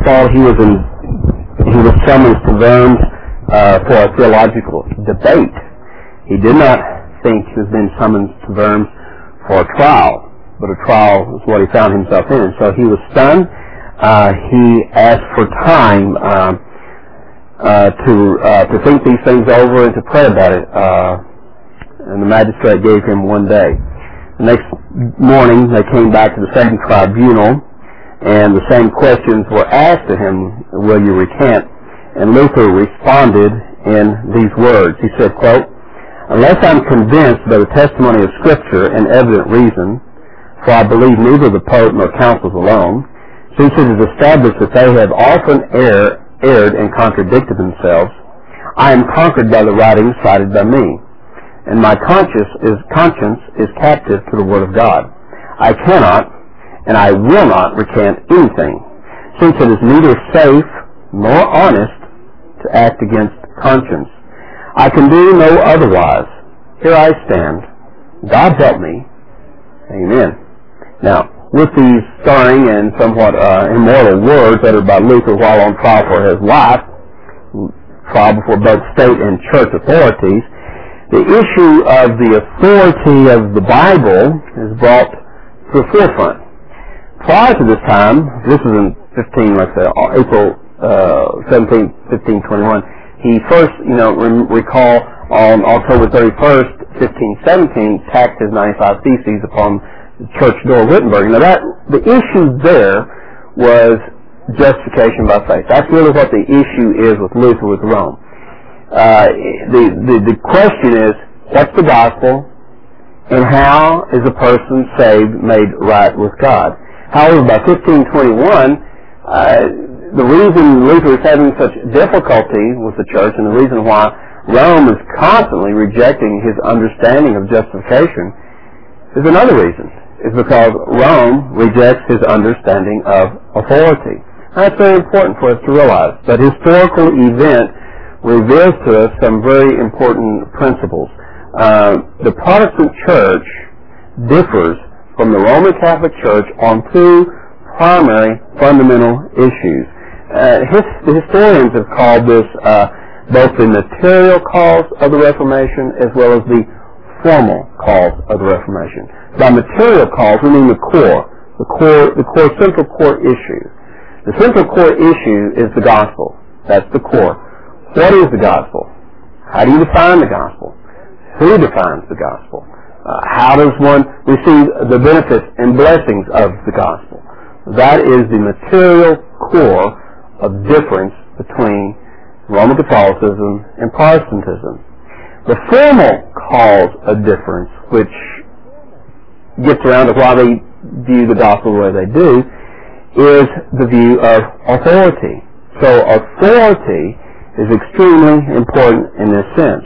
thought he was summoned to Worms for a theological debate. He did not think he was being summoned to Worms for a trial, but a trial is what he found himself in. So he was stunned. He asked for time to think these things over and to pray about it. And the magistrate gave him 1 day. The next morning, they came back to the same tribunal, and the same questions were asked to him, will you recant? And Luther responded in these words. He said, quote, unless I'm convinced by the testimony of Scripture and evident reason, for I believe neither the Pope nor councils alone, since it is established that they have often erred and contradicted themselves, I am conquered by the writings cited by me, and my conscience is captive to the Word of God. I cannot and I will not recant anything, since it is neither safe nor honest to act against conscience. I can do no otherwise. Here I stand. God help me. Amen. Now, with these stirring and somewhat immoral words uttered by Luther while on trial for his life, trial before both state and church authorities, the issue of the authority of the Bible is brought to the forefront. Prior to this time, this was in April 17, 1521, he first, recall on October 31st, 1517, tacked his 95 Theses upon the church door of Wittenberg. Now the issue there was justification by faith. That's really what the issue is with Luther with Rome. The question is, what's the gospel, and how is a person saved, made right with God? However, by 1521, the reason Luther is having such difficulty with the church, and the reason why Rome is constantly rejecting his understanding of justification, is another reason. Is because Rome rejects his understanding of authority. That's very important for us to realize. That historical event reveals to us some very important principles. The Protestant church differs from the Roman Catholic Church on two primary fundamental issues. The historians have called this both the material cause of the Reformation as well as the formal cause of the Reformation. By material cause, we mean the central core issue. The central core issue is the gospel. That's the core. What is the gospel? How do you define the gospel? Who defines the gospel? How does one receive the benefits and blessings of the gospel? That is the material core of difference between Roman Catholicism and Protestantism. The formal cause of difference, which gets around to why they view the gospel the way they do, is the view of authority. So authority is extremely important in this sense.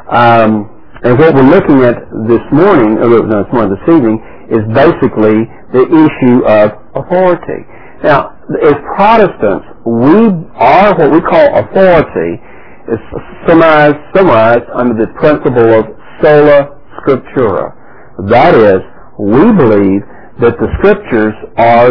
And what we're looking at this evening, is basically the issue of authority. Now, as Protestants, we are what we call authority is summarized under the principle of sola scriptura. That is, we believe that the Scriptures are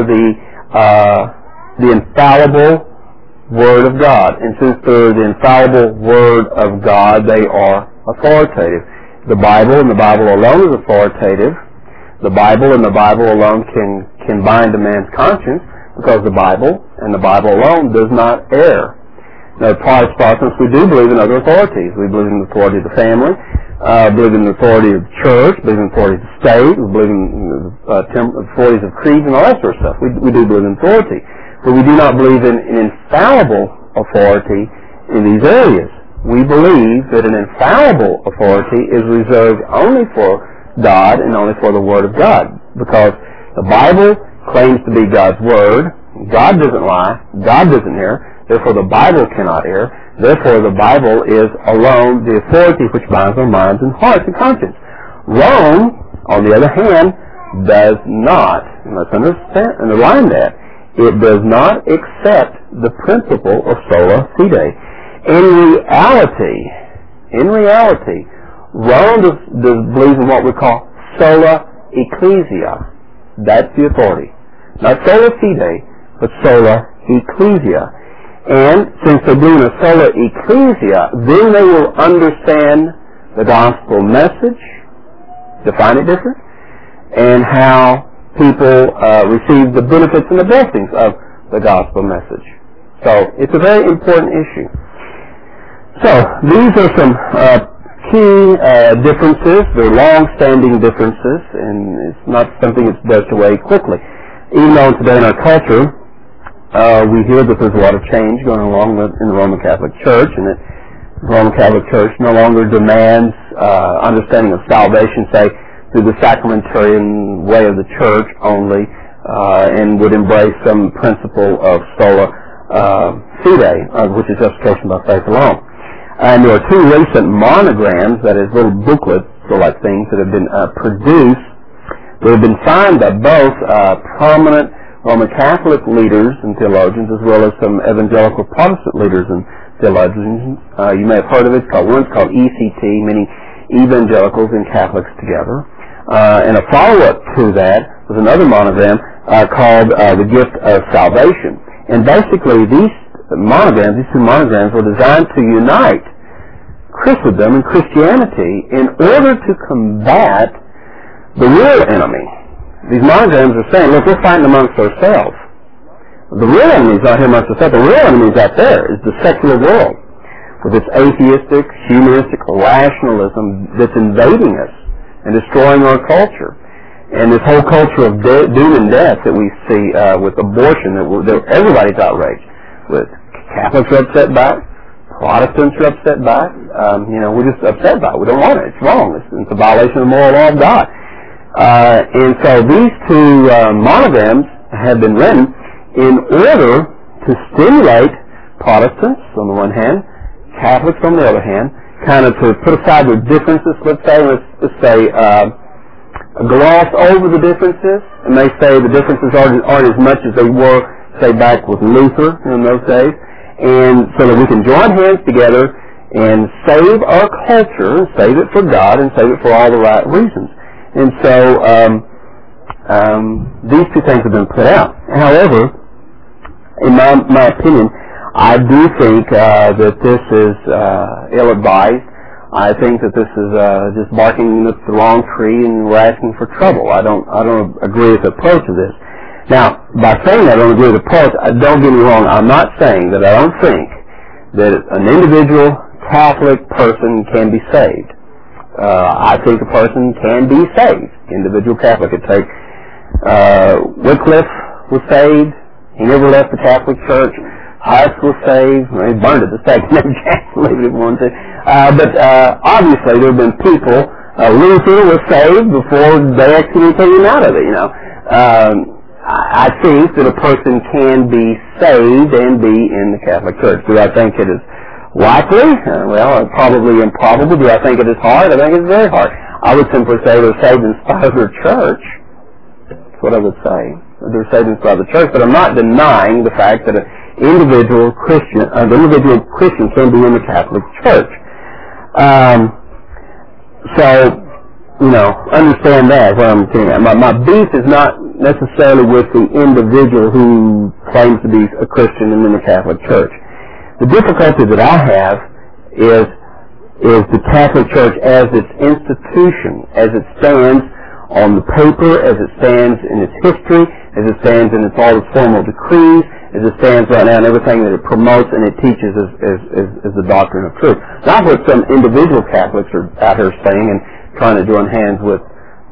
the infallible Word of God. And since they're the infallible Word of God, they are authoritative. The Bible and the Bible alone is authoritative. The Bible and the Bible alone can bind a man's conscience, because the Bible and the Bible alone does not err. Now, Protestants, we do believe in other authorities. We believe in the authority of the family, believe in the authority of the church, believe in the authority of the state, we believe in the authorities of creeds and all that sort of stuff. We do believe in authority. But we do not believe in an infallible authority in these areas. We believe that an infallible authority is reserved only for God and only for the Word of God, because the Bible claims to be God's Word. God doesn't lie. God doesn't err. Therefore, the Bible cannot err. Therefore, the Bible is alone the authority which binds our minds and hearts and conscience. Rome, on the other hand, does not, and let's underline that, it does not accept the principle of sola fide. In reality, Rome does believe in what we call sola ecclesia. That's the authority. Not sola fide, but sola ecclesia. And since they're doing a sola ecclesia, then they will understand the gospel message, define it different, and how people receive the benefits and the blessings of the gospel message. So it's a very important issue. So these are some key differences. They're long-standing differences, and it's not something that's does away quickly. Even though today in our culture, we hear that there's a lot of change going along in the Roman Catholic Church, and that the Roman Catholic Church no longer demands understanding of salvation, say, through the sacramentarian way of the Church only, and would embrace some principle of sola fide, which is justification by faith alone. And there are two recent monograms, that is little booklets, like things that have been produced, that have been signed by both prominent Roman Catholic leaders and theologians, as well as some evangelical Protestant leaders and theologians. You may have heard of it. One's called ECT, meaning Evangelicals and Catholics Together. And a follow-up to that was another monogram called The Gift of Salvation. And basically these two monograms were designed to unite Christendom and Christianity in order to combat the real enemy. These monograms are saying, look, we're fighting amongst ourselves. The real enemy is not here amongst ourselves. The real enemy is out there, is the secular world, with its atheistic, humanistic rationalism that's invading us and destroying our culture. And this whole culture of doom and death that we see with abortion, that everybody's outraged with. Catholics are upset by it. Protestants are upset by it. We're just upset by it. We don't want it. It's wrong. It's a violation of the moral law of God. And so these two monograms have been written in order to stimulate Protestants on the one hand, Catholics on the other hand, kind of to put aside their differences, let's say gloss over the differences, and they say the differences aren't as much as they were, say, back with Luther in those days, and so that we can join hands together and save our culture, save it for God, and save it for all the right reasons. And so these two things have been put out. However, in my opinion, I do think that this is ill-advised. I think that this is just barking up the wrong tree, and we're asking for trouble. I don't agree with the approach of this. Now, by saying I don't agree with the approach, don't get me wrong. I'm not saying that I don't think that an individual Catholic person can be saved. I think a person can be saved. Individual Catholic. It takes Wycliffe was saved. He never left the Catholic Church. Huss was saved. He burned at the stake. Never chance to leave it if he wanted to. But obviously there have been people. Luther was saved before they actually came out of it. I think that a person can be saved and be in the Catholic Church. Do I think it is likely? Probably improbable. Do I think it is hard? I think it's very hard. I would simply say they're saved in spite of their church. That's what I would say. They're saved in spite of the church. But I'm not denying the fact that an individual Christian can be in the Catholic Church. Understand that. What I'm saying. My beef is not necessarily with the individual who claims to be a Christian and in the Catholic Church. The difficulty that I have is the Catholic Church as its institution, as it stands on the paper, as it stands in its history, as it stands in all its formal decrees, as it stands right now in everything that it promotes and it teaches as the doctrine of truth. Not what some individual Catholics are out here saying and trying to join hands with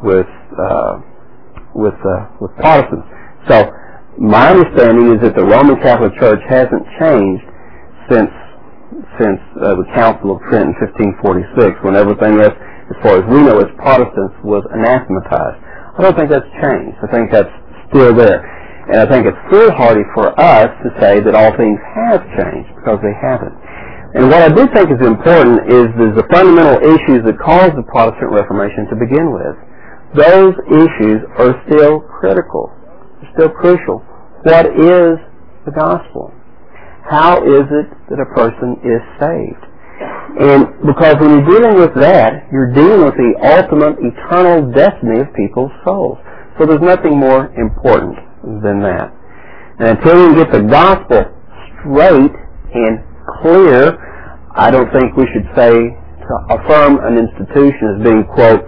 Protestants. So my understanding is that the Roman Catholic Church hasn't changed since the Council of Trent in 1546, when everything else, as far as we know as Protestants, was anathematized. I don't think that's changed. I think that's still there. And I think it's foolhardy for us to say that all things have changed, because they haven't. And what I do think is important is the fundamental issues that caused the Protestant Reformation to begin with. Those issues are still critical. They're still crucial. What is the gospel? How is it that a person is saved? And because when you're dealing with that, you're dealing with the ultimate eternal destiny of people's souls. So there's nothing more important than that. And until we get the gospel straight and clear, I don't think we should say to affirm an institution as being, quote,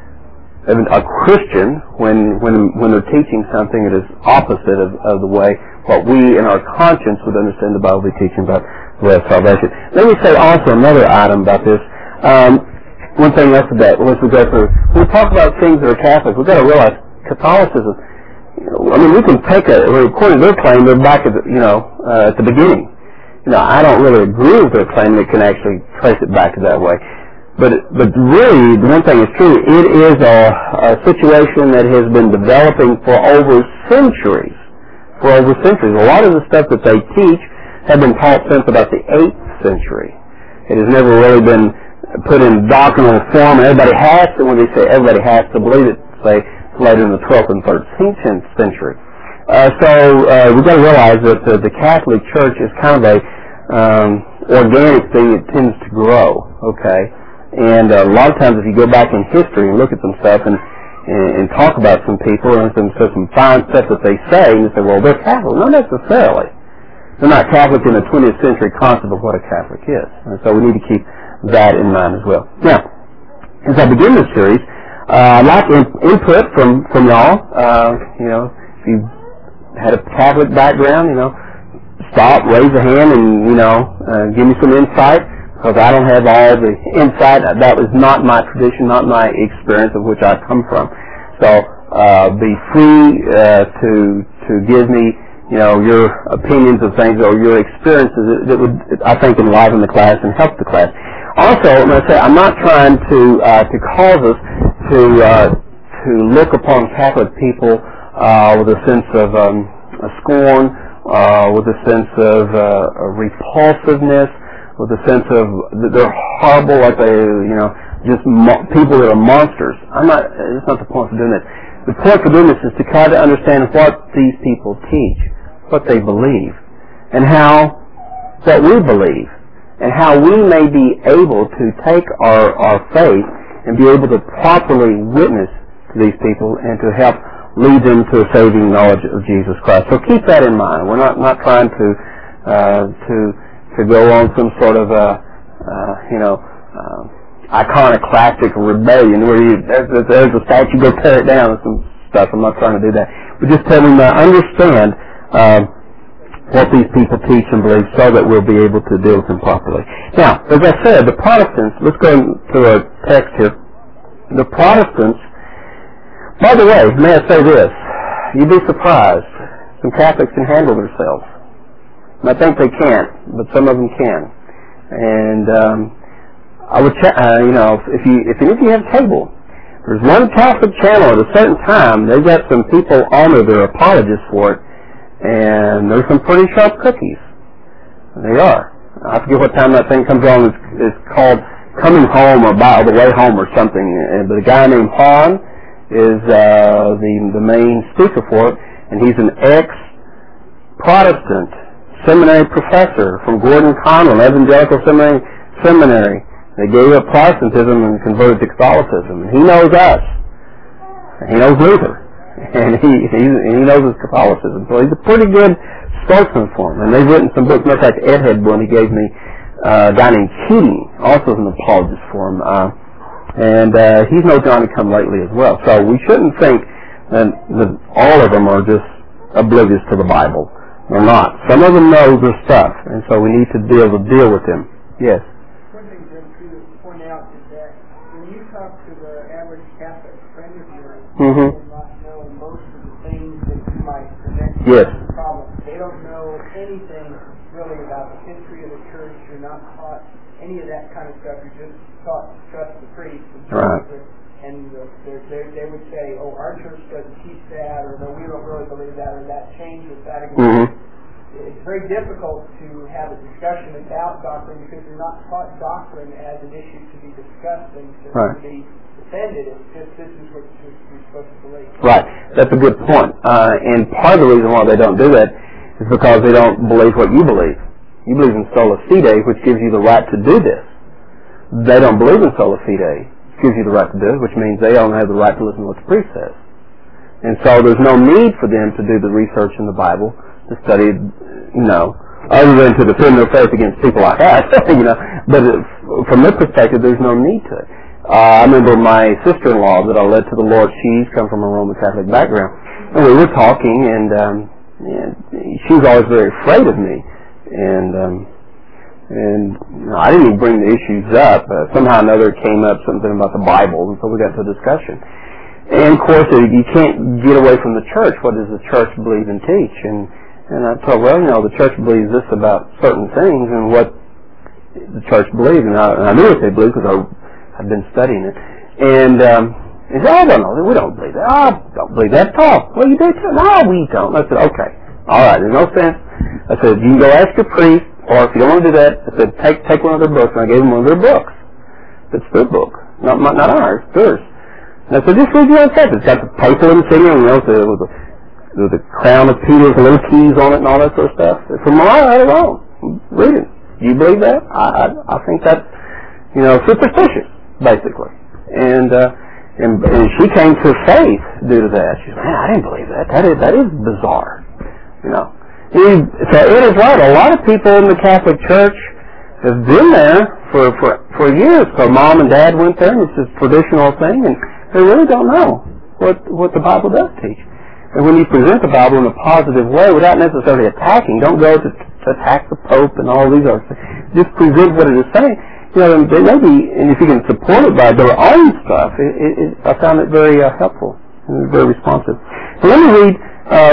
a Christian when they're teaching something that is opposite of the way what we in our conscience would understand the Bible to be teaching about the way of salvation. Let me say also another item about this. One thing else that once we go through, when we talk about things that are Catholic, we've got to realize Catholicism. We can take according to their claim, they're back at at the beginning. I don't really agree with their claim that can actually trace it back that way. But really, the one thing is true, it is a situation that has been developing for over centuries. A lot of the stuff that they teach have been taught since about the 8th century. It has never really been put in doctrinal form. Everybody has to, when they say everybody has to believe it, say later in the 12th and 13th century. We've got to realize that the Catholic Church is kind of a organic thing. It tends to grow, okay? And a lot of times if you go back in history and look at some stuff and talk about some people and some fine stuff that they say, and you say, well, they're Catholic. Not necessarily. They're not Catholic in the 20th century concept of what a Catholic is. And so we need to keep that in mind as well. Now, as I begin this series, I'd like input from y'all. If you had a Catholic background, stop, raise a hand, and give me some insight, because I don't have all the insight. That was not my tradition, not my experience of which I come from. So be free to give me your opinions of things or your experiences that would, I think, enliven the class and help the class. Also, I'm going to say I'm not trying to cause us to look upon Catholic people with a sense of scorn, with a sense of repulsiveness, with a sense of that they're horrible, like they, just people that are monsters. It's not the point for doing this. The point for doing this is to try to understand what these people teach, what they believe, and what we believe, and how we may be able to take our faith and be able to properly witness to these people and to help lead them to a saving knowledge of Jesus Christ. So keep that in mind. We're not trying to go on some sort of iconoclastic rebellion where there's a statue, go tear it down and some stuff. I'm not trying to do that. But just tell them to understand what these people teach and believe so that we'll be able to deal with them properly. Now, as I said, the Protestants, let's go to a text here. The Protestants, by the way, may I say this, you'd be surprised. Some Catholics can handle themselves. And I think they can't, but some of them can. And I would, if you have cable, there's one Catholic channel at a certain time. They've got some people on there that are apologists for it, and there's some pretty sharp cookies. They are. I forget what time that thing comes on. It's called Coming Home or By the Way Home or something. But a guy named Hahn is the main speaker for it, and he's an ex-Protestant seminary professor from Gordon Conwell, Evangelical Seminary. They gave up Protestantism and converted to Catholicism. And he knows us. And he knows Luther. And he knows his Catholicism. So he's a pretty good spokesman for him. And they've written some books. Matter of fact, Ed had one he gave me, a guy named Keating, also an apologist for him. And he's no Johnny come lately as well. So we shouldn't think that all of them are just oblivious to the Bible. They're not. Some of them know their stuff, and so we need to be able to deal with them. Yes? One thing to point out is that when you talk to the average Catholic friend of yours, they will not know most of the things that you might present as a problem. They don't know anything really about the history of the church. You're not taught any of that kind of stuff. You're just taught to trust the priest. And they would say, oh, our church doesn't teach that, or no, we don't really believe that, or that changed with that. It's very difficult to have a discussion about doctrine because you're not taught doctrine as an issue to be discussed and to be defended. It's just this is what you're supposed to believe. Right. That's a good point. And part of the reason why they don't do that is because they don't believe what you believe. You believe in sola fide, which gives you the right to do this. They don't believe in sola fide. Gives you the right to do it, which means they don't have the right to listen to what the priest says. And so there's no need for them to do the research in the Bible to study, other than to defend their faith against people like us, But from their perspective, there's no need to it. I remember my sister-in-law that I led to the Lord. She's come from a Roman Catholic background, and we were talking, and she was always very afraid of me, and I didn't even bring the issues up. Somehow or another it came up, something about the Bible, and so we got to a discussion. And of course, you can't get away from the church. What does the church believe and teach? And I told her, well, the church believes this about certain things, and what the church believes, and I knew what they believe because I've been studying it. And he said, no, we don't believe that. I don't believe that at all. Well, you do too? No, we don't. I said, okay. All right, there's no sense. I said, you can go ask your priest, or if you don't want to do that, I said, take one of their books. And I gave them one of their books. It's their book. Not ours, theirs. And I said, just read your own text. It's got the papal insignia, with the crown of Peter with little keys on it and all that sort of stuff. From right along. Read it. Do you believe that? I think that's, superstitious, basically. And she came to faith due to that. She said, man, I didn't believe that. That is bizarre. So it is right. A lot of people in the Catholic Church have been there for years. So mom and dad went there, and it's a traditional thing, and they really don't know what the Bible does teach. And when you present the Bible in a positive way, without necessarily attacking, don't go to attack the Pope and all these other things. Just present what it is saying. They may be, and if you can support it by their own stuff, I found it very helpful and very responsive. So let me read how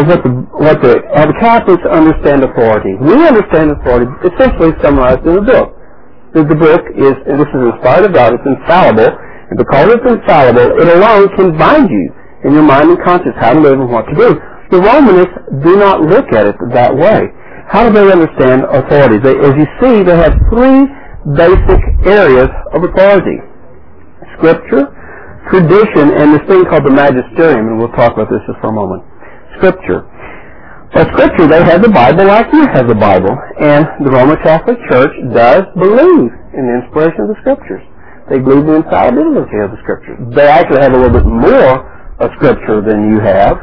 the Catholics understand authority. We understand authority essentially summarized in the book. The book is, and this is inspired of God, it's infallible, and because it's infallible, it alone can bind you in your mind and conscience how to live and what to do. The Romanists do not look at it that way. How do they understand authority? As you see, they have three basic areas of authority: Scripture, tradition, and this thing called the magisterium, and we'll talk about this just for a moment. Scripture. Well, Scripture, they have the Bible like you have the Bible, and the Roman Catholic Church does believe in the inspiration of the Scriptures. They believe in the infallibility of the Scriptures. They actually have a little bit more of Scripture than you have.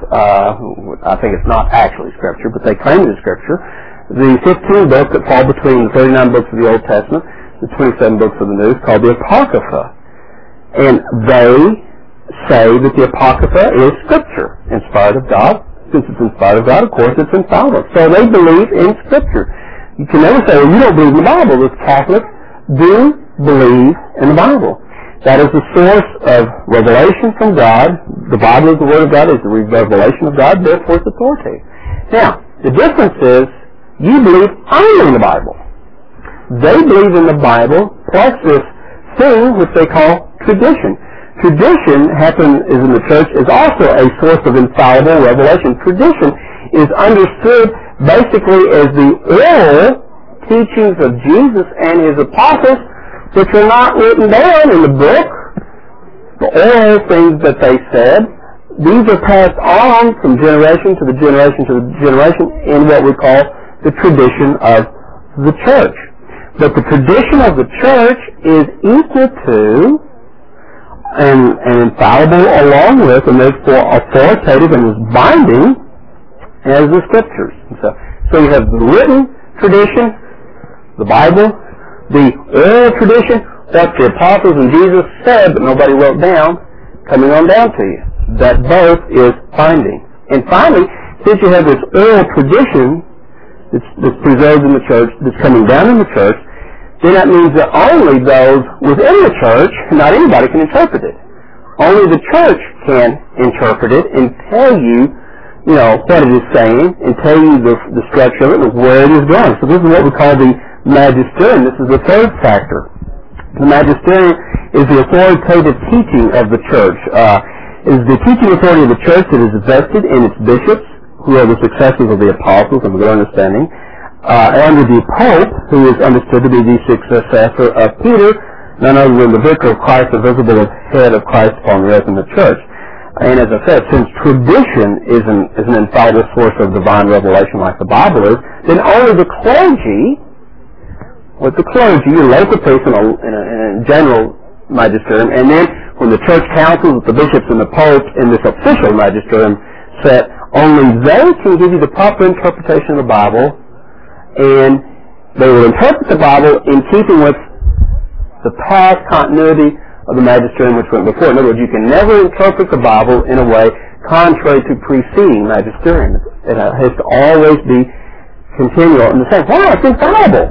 I think it's not actually Scripture, but they claim it is Scripture. The 15 books that fall between the 39 books of the Old Testament, the 27 books of the New, is called the Apocrypha. And they say that the Apocrypha is Scripture, inspired of God. Since it's inspired of God, of course, it's infallible. So they believe in Scripture. You can never say, well, you don't believe in the Bible. The Catholics do believe in the Bible. That is the source of revelation from God. The Bible is the Word of God, is the revelation of God, therefore it's authoritative. Now, the difference is, you believe only in the Bible. They believe in the Bible, plus this thing which they call tradition. Tradition is in the church is also a source of infallible revelation. Tradition is understood basically as the oral teachings of Jesus and his apostles, which are not written down in the book. The oral things that they said, these are passed on from generation to the generation to the generation in what we call the tradition of the church. But the tradition of the church is equal to and infallible along with, and therefore authoritative and is binding as the Scriptures. So you have the written tradition, the Bible, the oral tradition, what the apostles and Jesus said but nobody wrote down, coming on down to you. That both is binding. And finally, since you have this oral tradition that's preserved in the church, that's coming down in the church, then that means that only those within the church, not anybody, can interpret it. Only the church can interpret it and tell you, what it is saying, and tell you the structure of it and where it is going. So this is what we call the magisterium. This is the third factor. The magisterium is the authoritative teaching of the church. It is the teaching authority of the church that is vested in its bishops, who are the successors of the apostles, and with their understanding, under the Pope, who is understood to be the successor of Peter, none other than the vicar of Christ, the visible head of Christ upon the earth in the church. And as I said, since tradition is an infallible source of divine revelation like the Bible is, then only the clergy, your local priest in a general magisterium, and then when the church councils, the bishops and the Pope in this official magisterium set, Only they can give you the proper interpretation of the Bible, and they will interpret the Bible in keeping with the past continuity of the magisterium which went before. In other words, you can never interpret the Bible in a way contrary to preceding magisterium. It has to always be continual in the sense, wow, it's infallible.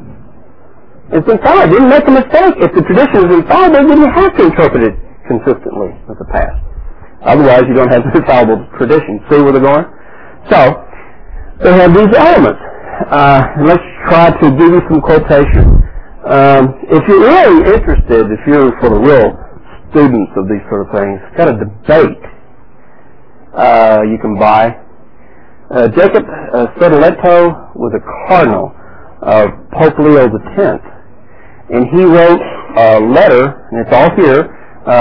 It's infallible. Didn't make a mistake. If the tradition is infallible, then you have to interpret it consistently with the past. Otherwise, you don't have an infallible tradition. See where they're going? So, they have these elements. Let's try to give you some quotation. If you're really interested, if you're for the real students of these sort of things, got a debate you can buy. Jacob Sederletto was a cardinal of Pope Leo X, and he wrote a letter, and it's all here,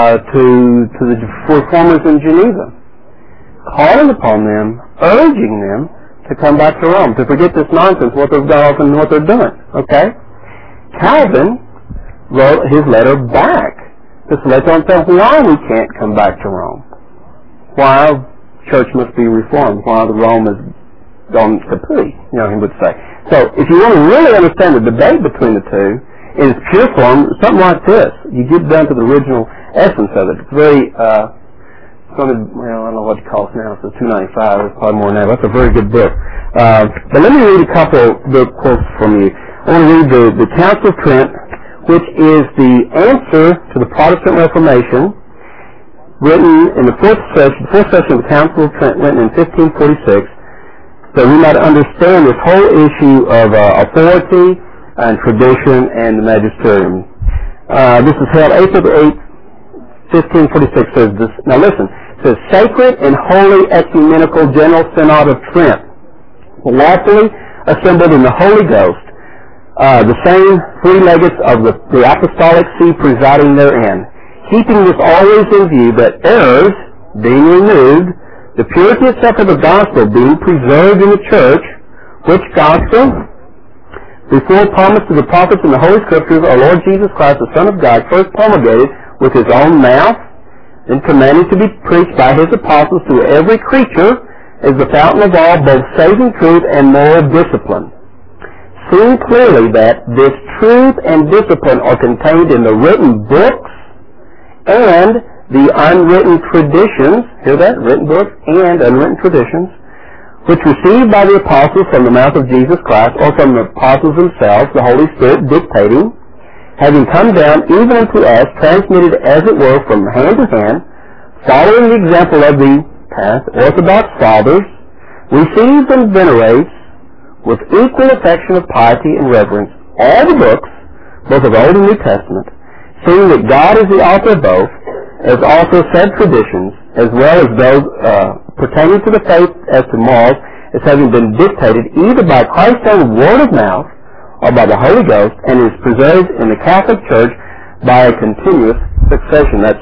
to the reformers in Geneva, calling upon them, urging them to come back to Rome, to forget this nonsense, what they've done off and what they're doing. Okay? Calvin wrote his letter back to Sederletto and said why we can't come back to Rome, why church must be reformed, why the Rome is gone kaput, he would say. So if you want to really understand the debate between the two, in its pure form, something like this, you get down to the original essence of it. It's very, I don't know what it costs now, so $2.95, it's probably more than that. That's a very good book. But let me read a couple of the quotes from you. I want to read the Council of Trent, which is the answer to the Protestant Reformation, written in the fourth session of the Council of Trent, written in 1546, so we might understand this whole issue of authority and tradition and the magisterium. This is held April 8, 1546. Says this. Now listen. It says, Sacred and Holy Ecumenical General Synod of Trent, lawfully assembled in the Holy Ghost, the same three legates of the Apostolic See presiding therein, keeping this always in view, that errors being removed, the purity itself of the gospel being preserved in the church, which gospel? Before promised to the prophets in the Holy Scriptures, our Lord Jesus Christ, the Son of God, first promulgated with his own mouth, and commanded to be preached by his apostles to every creature, as the fountain of all, both saving truth and moral discipline. Seeing clearly that this truth and discipline are contained in the written books and the unwritten traditions, hear that? Written books and unwritten traditions, which received by the apostles from the mouth of Jesus Christ, or from the apostles themselves, the Holy Spirit dictating, having come down even unto us, transmitted as it were from hand to hand, following the example of the past Orthodox fathers, receives and venerates with equal affection of piety and reverence all the books, both of Old and New Testament, seeing that God is the author of both, as also said traditions, as well as those pertaining to the faith as to morals, as having been dictated either by Christ's own word of mouth or by the Holy Ghost, and is preserved in the Catholic Church by a continuous succession. That's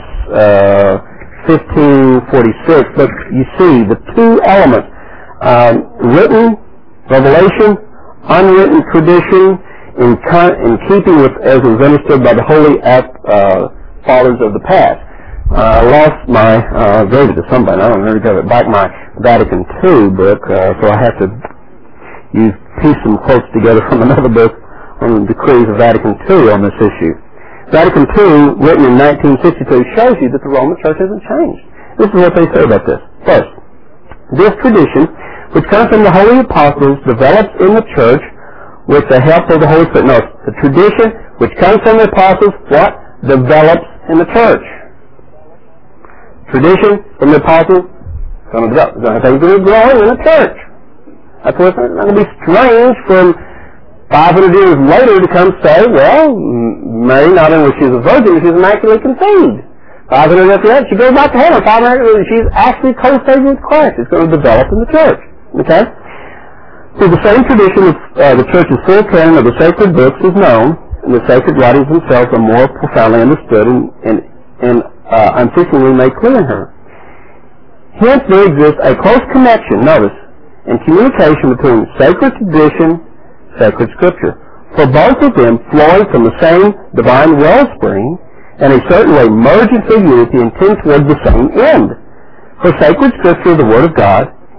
1546. But you see the two elements, written revelation, unwritten tradition, in keeping with as was understood by the holy fathers of the past. I lost my, gave it to somebody, I don't know, got it back, my Vatican II book, so I have to piece some quotes together from another book on the decrees of Vatican II on this issue. Vatican II, written in 1962, shows you that the Roman Church hasn't changed. This is what they say about this. First, this tradition, which comes from the Holy Apostles, develops in the Church with the help of the Holy Spirit. No, the tradition, which comes from the Apostles, what? Develops in the Church. Tradition from the Apostles, going to develop. Things that are growing in the Church. That's what's not going to be strange from 500 years later to come say, well, Mary, not only was she a virgin, she was immaculately conceived. 500 after that, she goes back to heaven. 500, she's actually co-saving with Christ. It's going to develop in the Church. Okay? So the same tradition of the Church's full canon of the sacred books is known, and the sacred writings themselves are more profoundly understood and unceasingly made clear in her. Hence there exists a close connection, notice, and communication between sacred tradition, sacred scripture, for both of them flowing from the same divine wellspring, and a certain way merge into unity and tend toward the same end. For sacred scripture, the Word of God,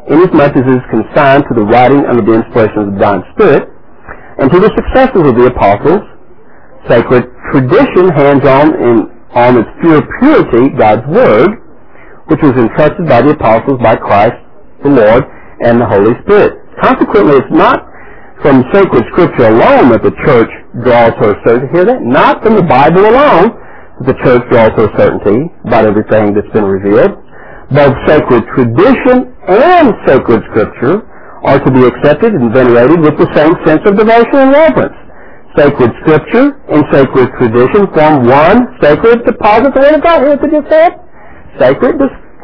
inasmuch as it is consigned to the writing under the inspiration of the divine Spirit, and to the successors of the apostles. Sacred tradition hands on its pure purity, God's Word, which was entrusted by the apostles by Christ, the Lord, and the Holy Spirit. Consequently, it's not from sacred Scripture alone that the church draws her certainty. Hear that? Not from the Bible alone that the church draws her certainty about everything that's been revealed. Both sacred tradition and sacred Scripture are to be accepted and venerated with the same sense of devotion and reverence. Sacred Scripture and sacred tradition form one sacred deposit of the Word of God. Here's what you said. Sacred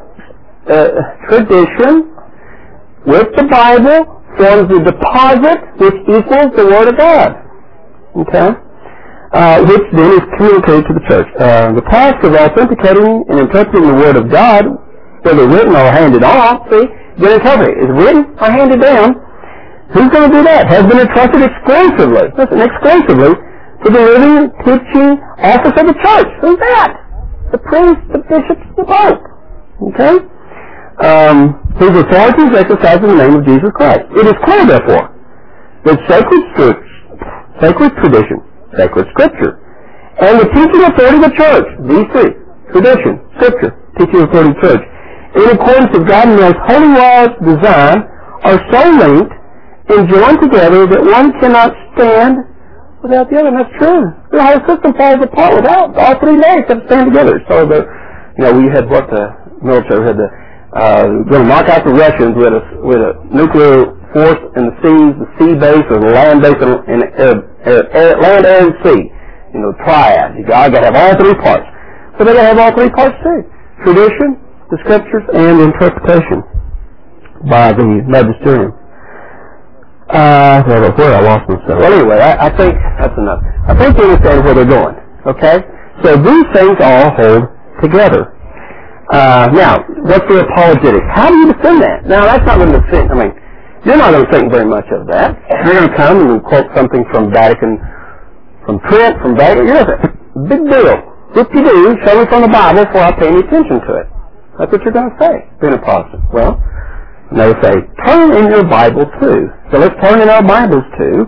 tradition with the Bible forms the deposit which equals the Word of God. Okay? Which then is communicated to the church. The task of authenticating and interpreting the Word of God, whether written or handed on, see, get interpreted. Is written or handed down? Who's going to do that? Has been entrusted exclusively, listen, exclusively, to the living and teaching office of the church. Who's that? The priest, the bishops, the pope. Okay? Whose authority is exercised in the name of Jesus Christ. It is clear, therefore, that sacred tradition, sacred Scripture, and the teaching authority of the church, these three, tradition, Scripture, teaching authority of the church, in accordance with God and His holy law's design, are so linked and joined together that one cannot stand without the other. And that's true. The whole system falls apart without all three legs that stand together. So we had what the military had going to knock out the Russians with a nuclear force in the seas, the sea base or the land base, and land, air, and sea. Triad. You got to have all three parts. So they got to have all three parts too: tradition, the Scriptures, and interpretation by the magisterium. Where I lost myself. Well, anyway, I think that's enough. I think you understand where they're going. Okay? So these things all hold together. Now, what's the apologetics? How do you defend that? Now, that's not going to defend. I mean, you're not going to think very much of that. You're going to come and quote something from Vatican, from Trent, from Vatican. You're going to say, big deal. If you do, show me from the Bible before I pay any attention to it. That's what you're going to say, being a Protestant. Well, and they will say, turn in your Bible too. So let's turn in our Bibles to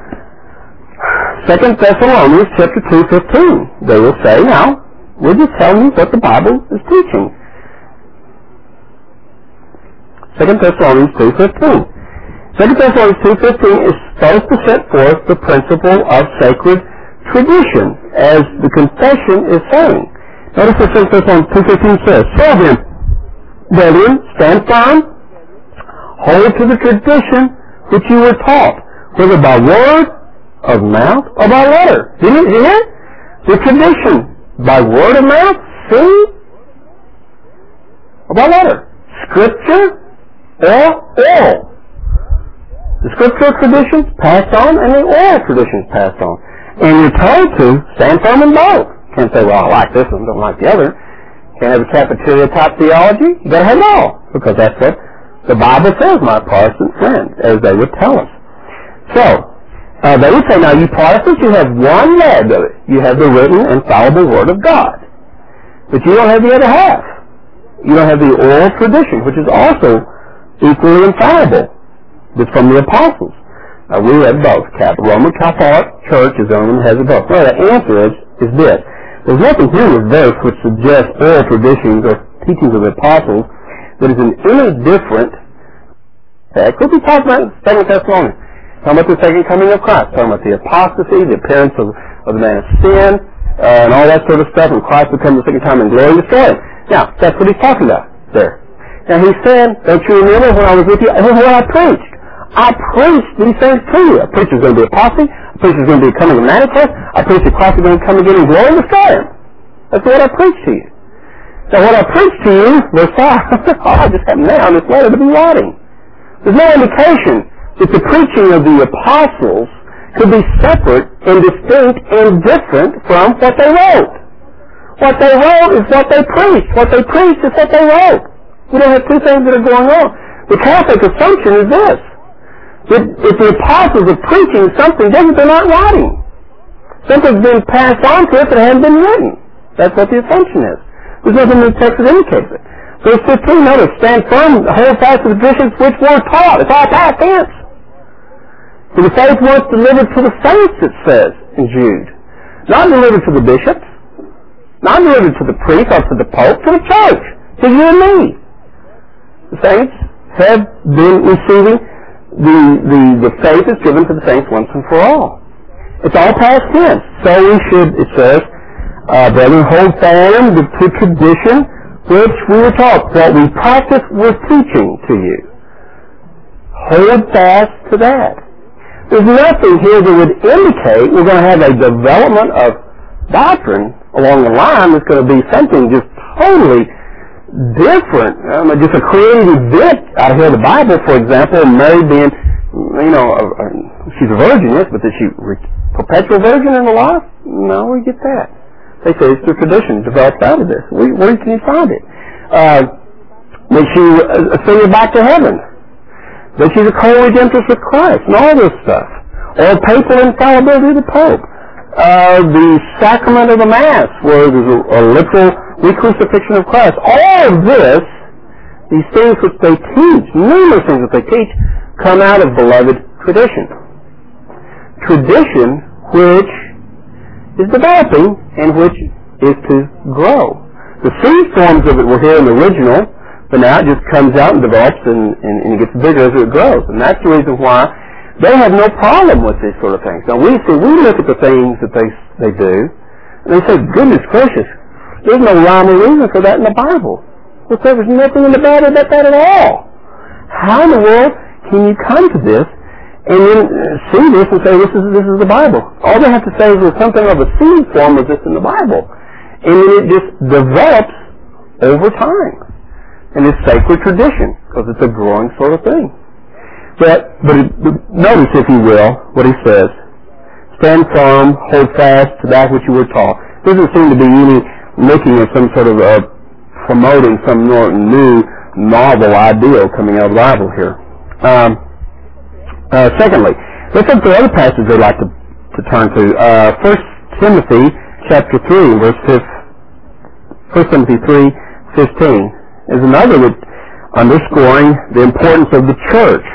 2 Thessalonians chapter 2:15. They will say, now, would you tell me what the Bible is teaching? 2 Thessalonians 2:15. 2 Thessalonians 2:15 is supposed to set forth the principle of sacred tradition, as the confession is saying. Notice what 2 Thessalonians 2:15 says. So then, brethren, stand firm, hold to the tradition which you were taught, whether by word, of mouth, or by letter. Did you hear? The tradition, by word of mouth, see, or by letter. Scripture or oral. The scriptural traditions passed on, and the oral traditions passed on. And you're told to stand firm in both. Can't say, well, I like this one, don't like the other. Can't have a cafeteria type theology. You gotta have it all, because that's what the Bible says, my Protestant friends, as they would tell us. So, they would say, now you Protestants, you have one leg of it. You have the written, infallible Word of God. But you don't have the other half. You don't have the oral tradition, which is also equally infallible. It's from the apostles. We read both. Roman Catholic Church is the only one that has it both. Well, the answer is this. There's nothing here in this verse which suggests oral traditions or teachings of the apostles that is in any different text. What we talk about in 2 Thessalonians? Talking about the second coming of Christ. Talking about the apostasy, the appearance of the man of sin, and all that sort of stuff, and Christ will come the second time in glory and destroy it. Now, that's what he's talking about there. Now, he said, don't you remember when I was with you? And here's what I preached. I preached these things to you. I preached there's going to be apostasy. I preached there's going to be coming of Antichrist. I preached that Christ is going to come again in glory and destroy him. That's what I preached to you. So what I preached to you, verse 5, I just have now in this letter to be writing. There's no indication that the preaching of the apostles could be separate and distinct and different from what they wrote. What they wrote is what they preached. What they preached is what they wrote. We don't have two things that are going on. The Catholic assumption is this. If the apostles are preaching something different, they're not writing. Something's been passed on to us that hasn't been written. That's what the assumption is. There's nothing in the text that indicates it. Verse 15, notice, stand firm, hold fast to the traditions which were taught. It's all past tense. For the faith was delivered to the saints, it says in Jude. Not delivered to the bishops, not delivered to the priest or to the pope, to the church, to you and me. The saints have been receiving, the faith is given to the saints once and for all. It's all past tense. So we should, it says, brethren, hold fast to tradition which we were taught. What we practice, we're teaching to you. Hold fast to that. There's nothing here that would indicate we're going to have a development of doctrine along the line that's going to be something just totally different. Just a creative bit out of here of the Bible, for example, Mary being, she's a virgin, yes, but is she perpetual virgin in the life? No, we get that. They say it's the tradition developed out of this. Where can you find it? That she ascended back to heaven. That she's a co-redemptress with Christ, and all this stuff. Or papal infallibility of the Pope. The sacrament of the Mass, where there's a literal re-crucifixion of Christ. All of this, these things which they teach, numerous things that they teach, come out of beloved tradition. Tradition which is developing and which is to grow. The seed forms of it were here in the original, but now it just comes out and develops and it gets bigger as it grows. And that's the reason why they have no problem with these sort of things. Now we look at the things that they do, and they say, goodness gracious, there's no rhyme or reason for that in the Bible. Well, there's nothing in the Bible about that at all. How in the world can you come to this and then see this and say this is the Bible? All they have to say is there's something of a seed form of this in the Bible. And then it just develops over time. And it's sacred tradition, because it's a growing sort of thing. But notice, if you will, what he says. Stand firm, hold fast to that which you were taught. There doesn't seem to be any looking at some sort of promoting some new novel ideal coming out of the Bible here. Secondly, let's look at the other passage they'd like to turn to. 1 Timothy chapter 3, verse 5. 1 Timothy 3:15 is another that underscoring the importance of the church.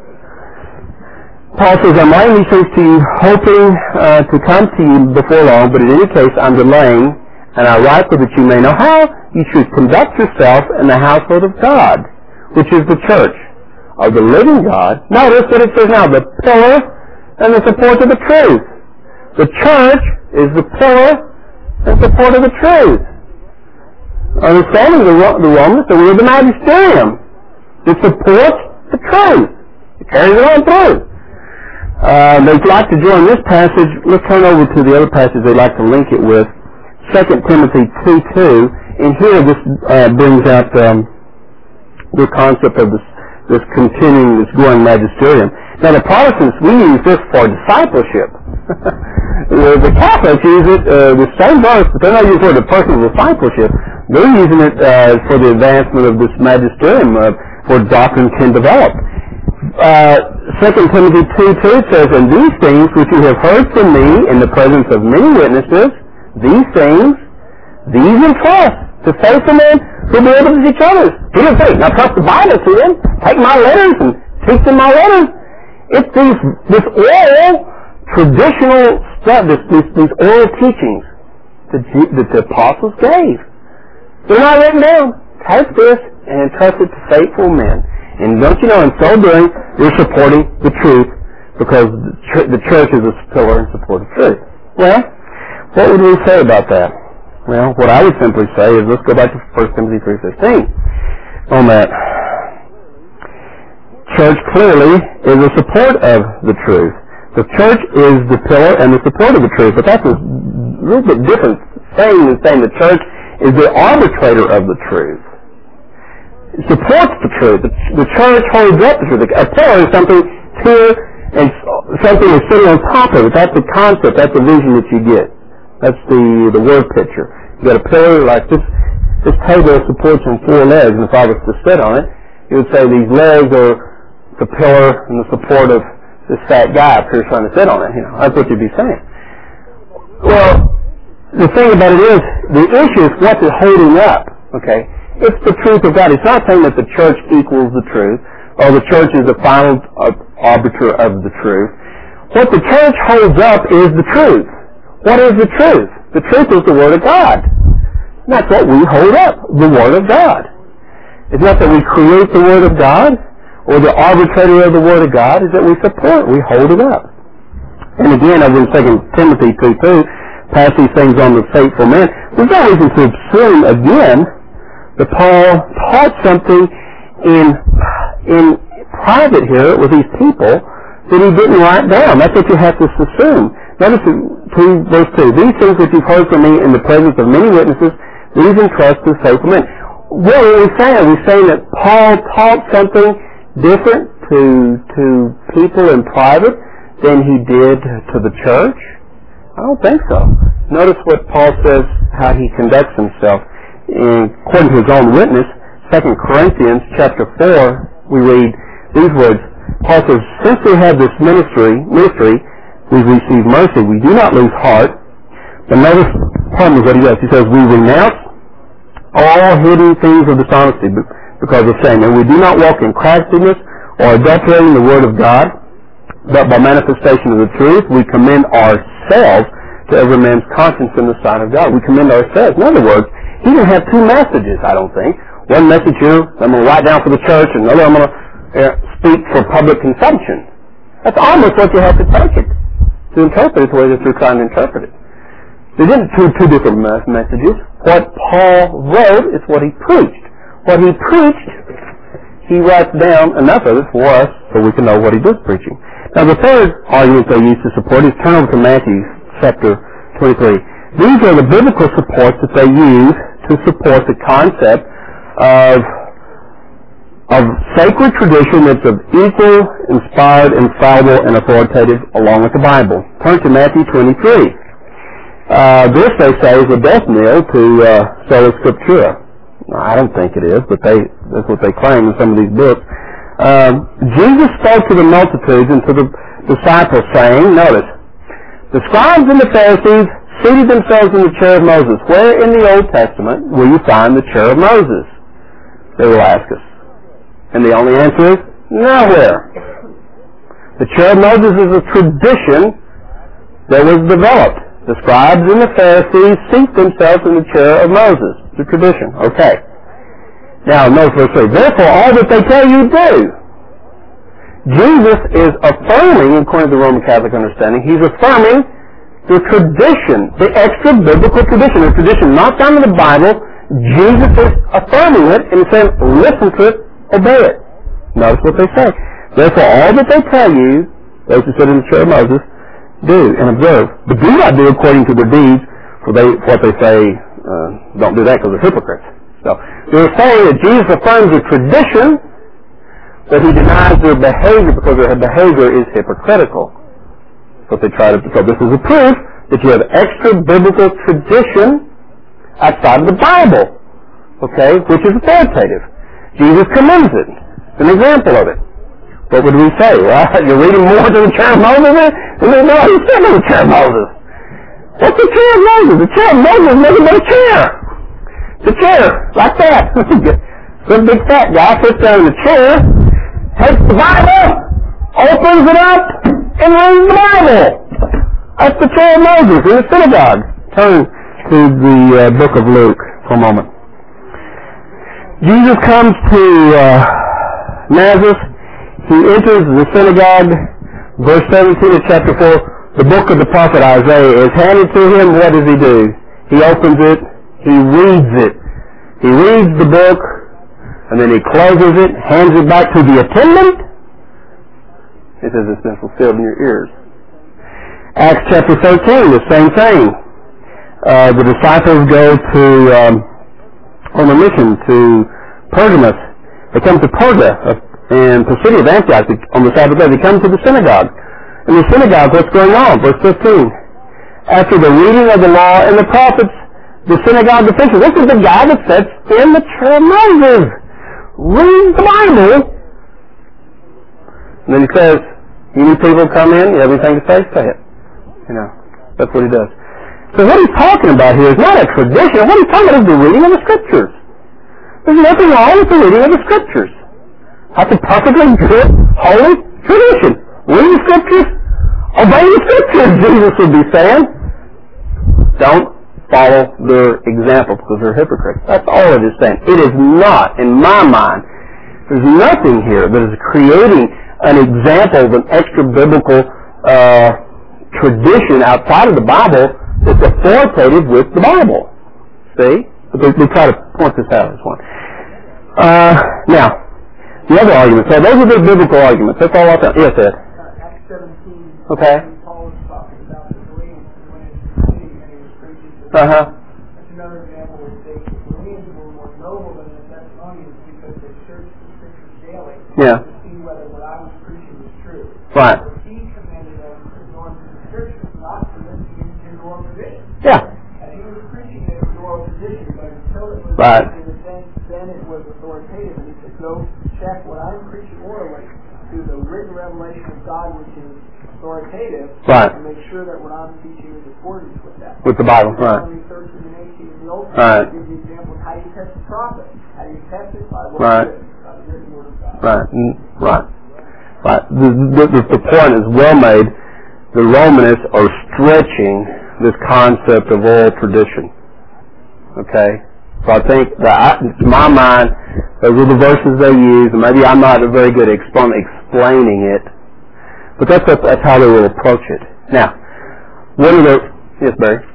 Paul says, I'm writing these things to you, hoping to come to you before long, but in any case I'm delaying, and I write so that you may know how you should conduct yourself in the household of God, which is the church of the living God. Notice what it says now, the pillar and the support of the truth. The church is the pillar and support of the truth. Understanding the Romans, that we are the magisterium. It supports the truth. It carries it on through. They'd like to join this passage. Let's turn over to the other passage they'd like to link it with. 2 Timothy 2:2. And here this brings out the concept of this continuing, this growing magisterium. Now the Protestants, we use this for discipleship. The Catholics use it, the same verse, but they're not using it for the personal discipleship. They're using it for the advancement of this magisterium where doctrine can develop. 2 Timothy 2:2 says, and these things which you have heard from me in the presence of many witnesses, these entrust to faithful men who will be able to teach others. He didn't say, now trust the Bible to them, take my letters and teach them my letters. It's this oral, traditional stuff, these oral teachings that the apostles gave. They're not written down. Take this and entrust it to faithful men. And don't you know, in so doing, you're supporting the truth, because the church is a pillar and support of truth. Well, what would we say about that? Well, what I would simply say is, let's go back to 1 Timothy 3:15 on that. Church clearly is a support of the truth. The church is the pillar and the support of the truth, but that's a little bit different thing than saying the church is the arbitrator of the truth. It supports the truth. The church holds up the truth. A pillar is something here and something is sitting on top of it. That's the concept. That's the vision that you get. That's the word picture. You got a pillar like this. This table supports on 4 legs, and if I was to sit on it, you would say these legs are the pillar and the support of this fat guy up here trying to sit on it. You know, that's what you'd be saying. Well, the thing about it is, the issue is what's it holding up, okay? It's the truth of God. It's not saying that the church equals the truth, or the church is the final arbiter of the truth. What the church holds up is the truth. What is the truth? The truth is the Word of God. And that's what we hold up, the Word of God. It's not that we create the Word of God, or the arbitrator of the Word of God, is that we support, we hold it up. And again, over in 2 Timothy 2:2, pass these things on to faithful men. There's no reason to assume again that Paul taught something in private here with these people that he didn't write down. That's what you have to assume. Notice verse 2. These things which you've heard from me in the presence of many witnesses, these entrust to faithful men. What are we saying? Are we saying that Paul taught something different to people in private than he did to the church? I don't think so. Notice what Paul says, how he conducts himself. According to his own witness, 2 Corinthians chapter 4, we read these words. Paul says, since we have this ministry, we've received mercy. We do not lose heart. But notice, pardon me, what he does. He says, we renounce all hidden things of dishonesty because of shame. And we do not walk in craftiness or adulterating the word of God, but by manifestation of the truth, we commend ourselves to every man's conscience in the sight of God. We commend ourselves. In other words, he didn't have two messages, I don't think. One message here I'm going to write down for the church, and another I'm going to speak for public consumption. That's almost what you have to take it to interpret it the way that you're trying to interpret it. There isn't two different messages. What Paul wrote is what he preached. What he preached, he writes down enough of it for us so we can know what he was preaching. Now the third argument they use to support is turn over to Matthew chapter 23. These are the biblical supports that they use to support the concept of sacred tradition that's of equal, inspired, infallible, and authoritative along with the Bible. Turn to Matthew 23. This, they say, is a death knell to sola scriptura. I don't think it is, but that's what they claim in some of these books. Jesus spoke to the multitudes and to the disciples, saying, notice, the scribes and the Pharisees seated themselves in the chair of Moses. Where in the Old Testament will you find the chair of Moses? They will ask us. And the only answer is, nowhere. The chair of Moses is a tradition that was developed. The scribes and the Pharisees seat themselves in the chair of Moses. It's a tradition. Okay. Now, notice verse 3. Therefore, all that they tell you do. Jesus is affirming, according to the Roman Catholic understanding, he's affirming the tradition, the extra-biblical tradition, the tradition not found in the Bible. Jesus is affirming it and saying, listen to it, obey it. Notice what they say. Therefore, all that they tell you, those who sit in the chair of Moses, do and observe. But do not do according to their deeds, for what they say, don't do that because they're hypocrites. So, they're saying that Jesus affirms a tradition, but he denies their behavior because their behavior is hypocritical. So they try to, so this is a proof that you have extra biblical tradition outside of the Bible, okay, which is authoritative. Jesus commends it. It's an example of it. What would we say? Well, you're reading more than the chair of Moses? No, he's sitting in the chair of Moses. What's the chair of Moses? The chair of Moses is nothing but a chair. The chair, like that. Some big fat guy sits down in the chair, takes the Bible, opens it up, and reads the Bible. That's the chair of Moses in the synagogue. Turn to the book of Luke for a moment. Jesus comes to Nazareth. He enters the synagogue. Verse 17 of chapter 4, the book of the prophet Isaiah is handed to him. What does he do? He opens it. He reads it. He reads the book, and then he closes it, hands it back to the attendant. It says it's been fulfilled in your ears. Acts chapter 13, the same thing. The disciples go on a mission to Pergamos. They come to Perga in the city of Antioch on the Sabbath day. They come to the synagogue. In the synagogue, what's going on? Verse 15. After the reading of the law and the prophets, the synagogue official. This is the guy that sits in the chair of Moses. Read the Bible. And then he says, you need people to come in, you have anything to say? Say it. You know, that's what he does. So what he's talking about here is not a tradition. What he's talking about is the reading of the Scriptures. There's nothing wrong with the reading of the Scriptures. That's a perfectly good, holy tradition. Read the Scriptures, obey the Scriptures, Jesus would be saying. Don't follow their example because they're hypocrites. That's all it is saying. It is not, in my mind, there's nothing here that is creating an example of an extra-biblical tradition outside of the Bible that's authoritative with the Bible. See? But they try to point this out as one. Now, the other arguments. So those are the biblical arguments. That's all I've got. Yes, Ed. Acts 17. Okay. Paul was talking about the Bereans who went into the city and he was preaching to them. That's another example where the Bereans were more noble than the Thessalonians because they searched the Scriptures daily to see whether what I was preaching was true. Right. So he commanded them to go into the Scriptures, not for them to get into your own position. Yeah. And he was preaching it in your own position, but until it was right. then it was authoritative. And he said, go check what I'm preaching orally to the written revelation of God, which is authoritative, right. and make sure that what I'm teaching is accordance with that. With the Bible, right. 13 and 18 in the Old Testament gives the example of how you test the prophet. How do you test it? By what right. it is, by the written word of God. Right, right, right. The point is well made. The Romanists are stretching this concept of oral tradition. Okay? So I think that, to my mind, those are the verses they use, and maybe I'm not very good at explaining it, but that's how they will approach it. Now, what are the... Yes, Barry?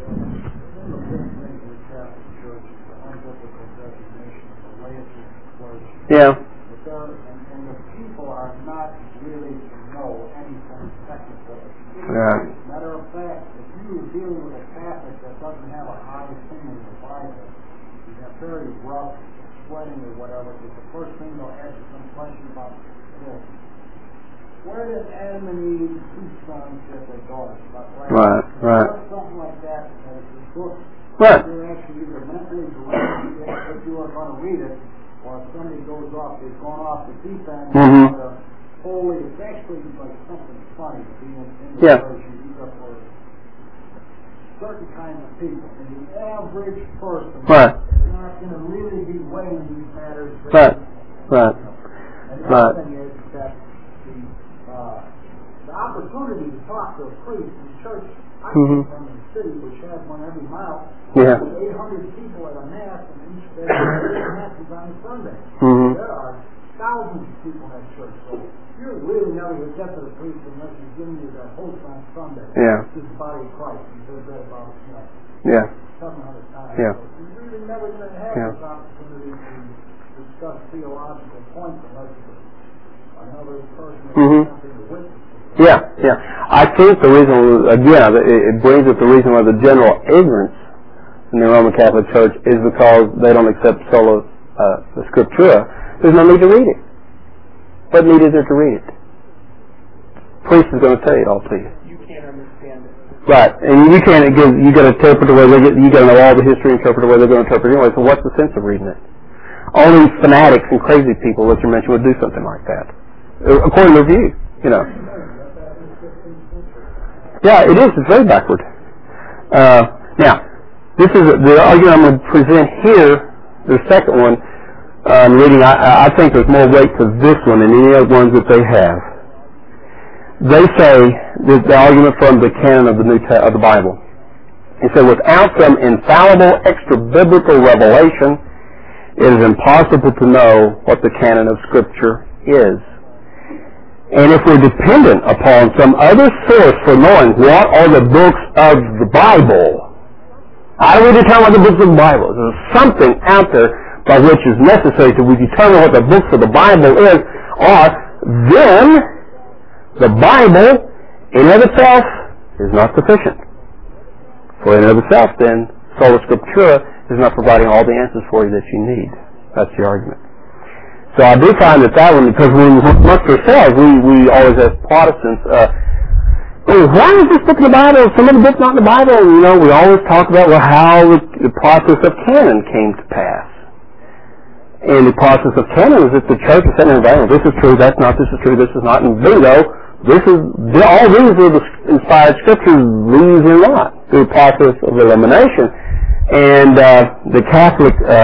Yeah. And the people are not really to know anything technical. Yeah. Matter of fact, if you were dealing with a Catholic that doesn't have a high opinion of the Bible, you have very rough sweating or whatever, because the first thing they'll ask you some question about this. Where did Adam and Eve, two sons, get their daughters? Right, right. Something like that, that is a book. Right. You're actually either mentally directed if you are going to read it, or if somebody goes off, they've gone off the deep end, holy, it's actually like something funny being in the version, either for certain kinds of people. And the average person is not going to really be weighing these matters. Right. Right. And the other thing is that the opportunity to talk to a priest in church, I came from the city, which has one every mile, with 800 people at a mass, and each day mass is on Sunday. There are thousands of people in that church, so you're really never going to get to the priest unless he's giving you that host on Sunday. Yeah. This is the body of Christ. You've heard that about 700 times. Yeah. So you're really never going to have this opportunity to discuss theological points unless another person has something to witness. Yeah. I think the reason, again, it brings up the reason why the general ignorance in the Roman Catholic Church is because they don't accept sola scriptura. There's no need to read it. What need is there to read it? The priest is going to tell it all to you. You can't understand it. Right, and you can't. Again, you got to interpret the way they get. You got to know all the history, interpret the way they're going to interpret it anyway. So what's the sense of reading it? Only fanatics and crazy people that you mentioned would do something like that, according to their view. You know. Yeah, it is. It's very backward. Now, this is the argument I'm going to present here. The second one, reading. I think there's more weight to this one than any other ones that they have. They say the argument from the canon of the Bible. He said, without some infallible extra-biblical revelation, it is impossible to know what the canon of Scripture is. And if we're dependent upon some other source for knowing what are the books of the Bible, how do we determine what the books of the Bible is? There's something out there by which is necessary to determine what the books of the Bible are, then the Bible in and of itself is not sufficient. For in and of itself, then, sola scriptura is not providing all the answers for you that you need. That's the argument. So I do find that one, because amongst ourselves, we always as Protestants, why is this book in the Bible? Some of the books not in the Bible. And, we always talk about how the process of canon came to pass. And the process of canon is that the church is saying, this is true, that's not, this is true, this is not, and bingo, all these are the inspired scriptures, these are not, through the process of elimination. And the Catholic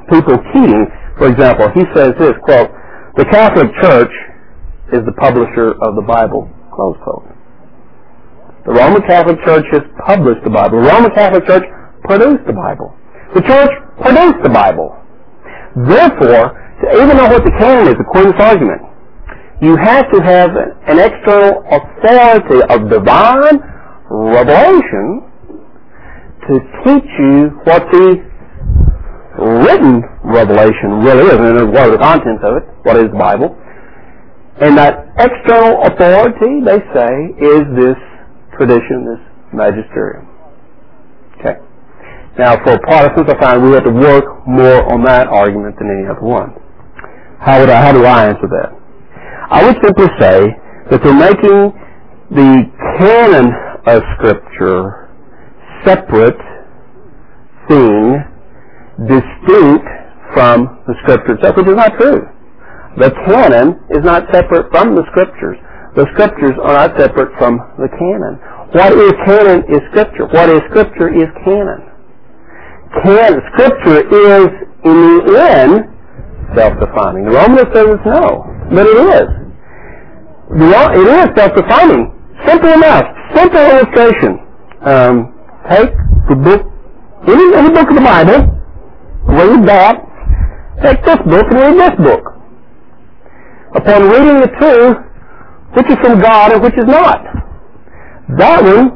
people Keating, for example, he says this, quote, "The Catholic Church is the publisher of the Bible," close quote. The Roman Catholic Church has published the Bible. The Roman Catholic Church produced the Bible. The Church produced the Bible. Therefore, to even know what the canon is, according to this argument, you have to have an external authority of divine revelation to teach you what the written revelation really is, and what are the contents of it, what is the Bible. And that external authority, they say, is this tradition, this magisterium. Okay. Now, for Protestants, I find we have to work more on that argument than any other one. How do I answer that? I would simply say that they're making the canon of Scripture separate thing, distinct from the Scripture itself, which is not true. The canon is not separate from the Scriptures. The Scriptures are not separate from the canon. What is canon is Scripture. What is Scripture is canon. Scripture is, in the end, self-defining. The Romanist says no, but it is. It is self-defining. Simple enough. Simple illustration. Take the book, any book of the Bible, read that. Take this book and read this book. Upon reading the two, which is from God and which is not. That one,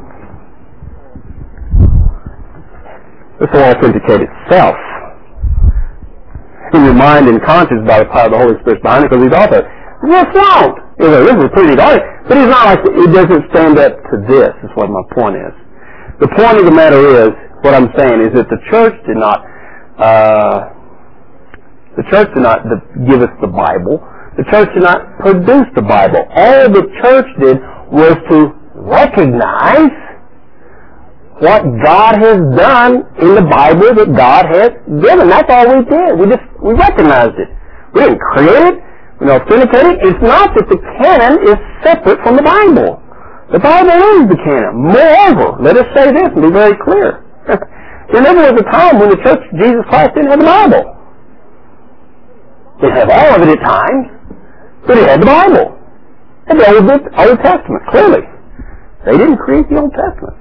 this will authenticate itself in your mind and conscience by the power of the Holy Spirit behind it, because he's also, this won't. This is pretty dark, but he's not like, it doesn't stand up to this, is what my point is. The point of the matter is, what I'm saying is that the church did not give us the Bible. The church did not produce the Bible. All the church did was to recognize what God has done in the Bible that God has given. That's all we did. We recognized it. We didn't create it. We don't authenticate it. It's not that the canon is separate from the Bible. The Bible is the canon. Moreover, let us say this and be very clear. There never was a time when the Church of Jesus Christ didn't have the Bible. They didn't have all of it at times, but it had the Bible. And the Old Testament, clearly. They didn't create the Old Testament.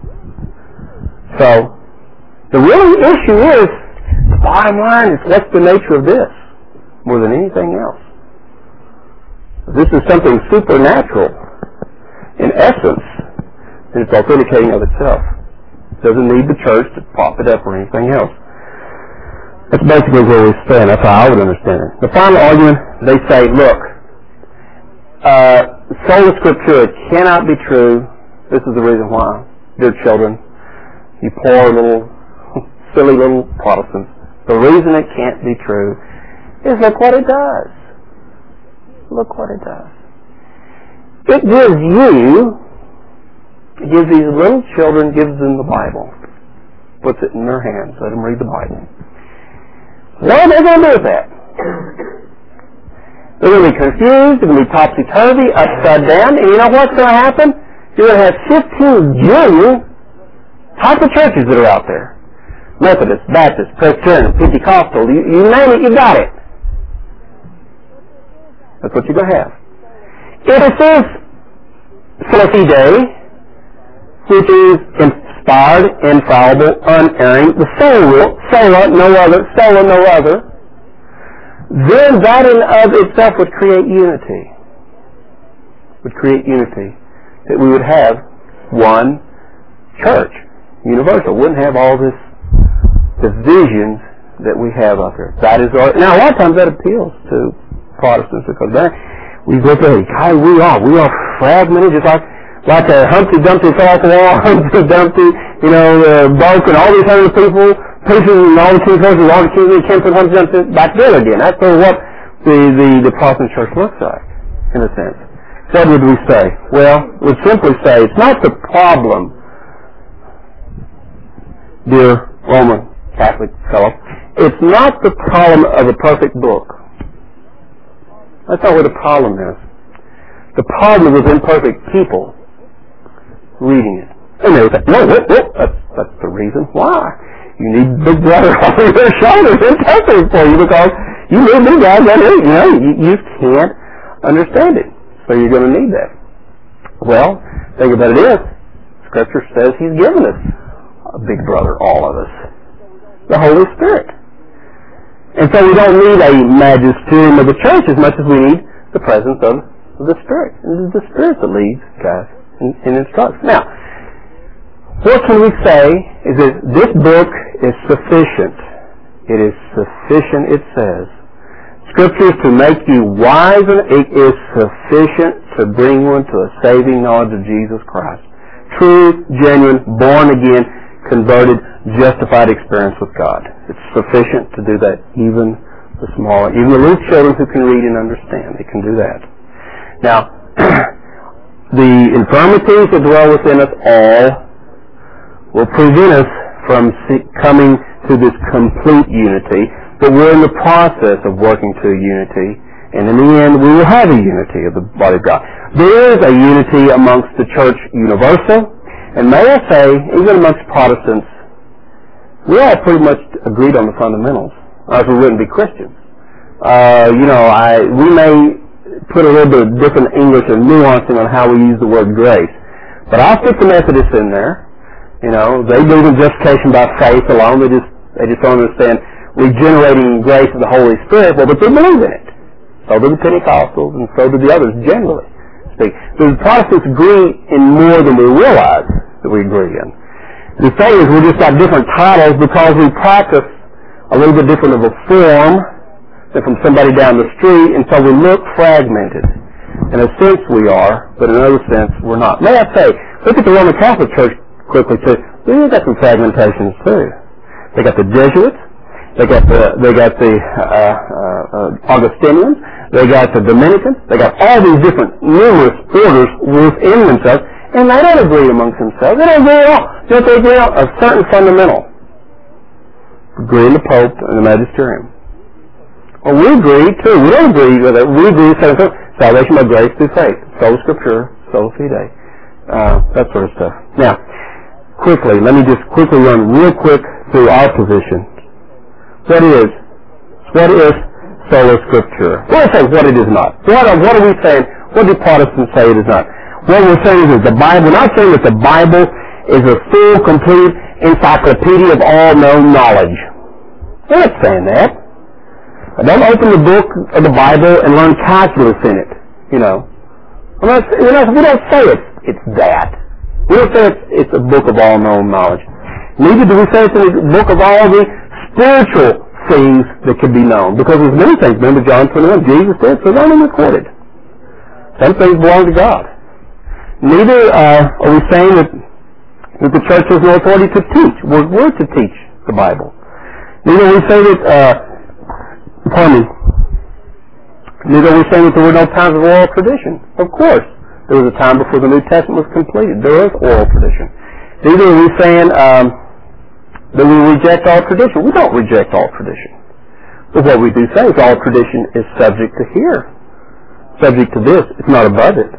So, the real issue is, the bottom line is, what's the nature of this, more than anything else? This is something supernatural, in essence, and it's authenticating of itself. It doesn't need the church to prop it up or anything else. That's basically where we stand. That's how I would understand it. The final argument, they say, look, sola scriptura cannot be true. This is the reason why, dear children, you poor little, silly little Protestants. The reason it can't be true is look what it does. Look what it does. It gives these little children, gives them the Bible. Puts it in their hands. Let them read the Bible. What are they going to do with that? They're going to be confused. They're going to be topsy-turvy, upside down. And you know what's going to happen? You're going to have 15 jillion type of churches that are out there. Methodist, Baptist, Presbyterian, Pentecostal. You name it, you got it. That's what you're going to have. If it says Sola Fide, which is inspired, infallible, unerring, the sola, no other, then that in of itself would create unity. That we would have one church, universal. Wouldn't have all this divisions that we have out there. That is now a lot of times that appeals to Protestants because we look at it, God, we are fragmented, just like a Humpty Dumpty fell off the wall, Humpty Dumpty, Bulk and all these other people, pieces and all the king's horses, all the kings, they can't put Humpty Dumpty back together again. That's sort of what the Protestant church looks like, in a sense. So what would we say? Well, we'd simply say it's not the problem, dear Roman Catholic fellow, it's not the problem of a perfect book. That's not what the problem is. The problem is imperfect people reading it. And they would say, no, that's the reason why. You need Big Brother over your shoulders interpreting for you because you need big guys that hate. You can't understand it. So you're going to need that. Well, the thing about it is, Scripture says He's given us a big brother, all of us, the Holy Spirit. And so we don't need a magisterium of the church as much as we need the presence of the Spirit. And it's the Spirit that leads, guys, and instructs. Now, what can we say is that this book is sufficient. It is sufficient, it says. Scripture is to make you wise, and it is sufficient to bring one to a saving knowledge of Jesus Christ. True, genuine, born again, converted, justified experience with God. It's sufficient to do that, even the smaller, even the little children who can read and understand. They can do that. Now, the infirmities that dwell within us all will prevent us from coming to this complete unity, but we're in the process of working to unity, and in the end we will have a unity of the body of God. There is a unity amongst the church universal, and may I say, even amongst Protestants, we all pretty much agreed on the fundamentals, or else we wouldn't be Christians. We may put a little bit of different English and nuancing on how we use the word grace, but I'll stick the Methodists in there. They believe in justification by faith alone. They just don't understand regenerating grace of the Holy Spirit. Well, but they believe in it. So do the Pentecostals, and so do the others generally. So the Protestants agree in more than we realize that we agree in. The thing is, we just got different titles because we practice a little bit different of a form than from somebody down the street, and so we look fragmented. In a sense we are, but in another sense we're not. May I say, look at the Roman Catholic Church quickly too. They've got some fragmentations too. They got the Jesuits, they got the Augustinians, they got the Dominicans, they got all these different numerous orders within themselves, and they don't agree amongst themselves. They don't agree at all. Just they agree on a certain fundamental. Agree in the Pope and the Magisterium. Well, we agree too. We don't agree with it. We agree with salvation by grace through faith. Sola Scriptura, sola fide. That sort of stuff. Now, let me just quickly run real quick through our position. What is sola Scriptura? What I say what it is not. What are we saying? What do Protestants say it is not? What we're saying is that the Bible, we're not saying that the Bible is a full, complete encyclopedia of all known knowledge. We're not saying that. Don't open the book of the Bible and learn calculus in it. We don't say it's that. We don't say it's a book of all known knowledge. Neither do we say it's a book of all the spiritual things that can be known. Because there's many things. Remember John 21, Jesus said, so they're unrecorded. Some things belong to God. Neither are we saying that the church has no authority to teach. We're to teach the Bible. Neither are we saying that, neither are we saying that there were no times of oral tradition. Of course, there was a time before the New Testament was completed. There is oral tradition. Neither are we saying that we reject all tradition. We don't reject all tradition. But what we do say is all tradition is subject to here. Subject to this. It's not above it.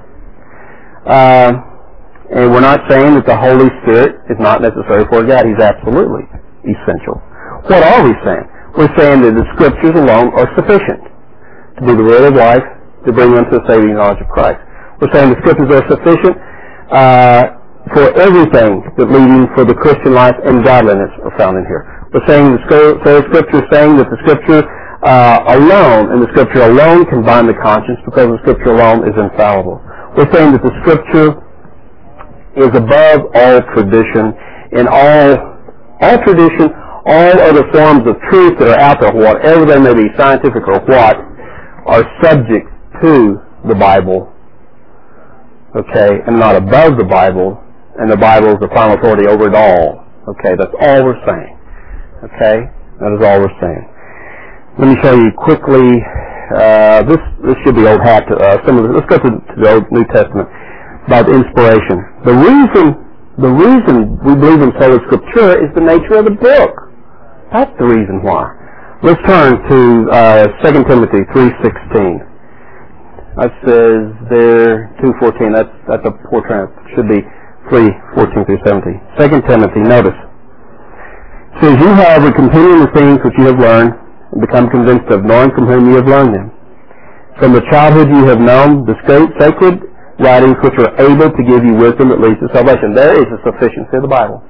And we're not saying that the Holy Spirit is not necessary for God. He's absolutely essential. What are we saying? We're saying that the Scriptures alone are sufficient to be the word of life, to bring unto the saving knowledge of Christ. We're saying the Scriptures are sufficient for everything that leading for the Christian life and godliness are found in here. We're saying the Scripture is saying that the Scripture alone, and the Scripture alone can bind the conscience because the Scripture alone is infallible. We're saying that the Scripture is above all tradition, and all tradition, all other forms of truth that are out there, whatever they may be, scientific or what, are subject to the Bible, okay, and not above the Bible, and the Bible is the final authority over it all. Okay, that's all we're saying. Okay, that is all we're saying. Let me show you quickly. This should be old hat to us. Let's go to the Old New Testament about inspiration. The reason we believe in sola Scriptura is the nature of the book. That's the reason why. Let's turn to 2 Timothy 3:16. That says there 2:14. That's a poor transcript. Should be 3:14 through 17. 2 Timothy. Notice. says, you, however, continue in the things which you have learned and become convinced of, knowing from whom you have learned them. From the childhood you have known the sacred writings which are able to give you wisdom that leads to salvation. There is a sufficiency of the Bible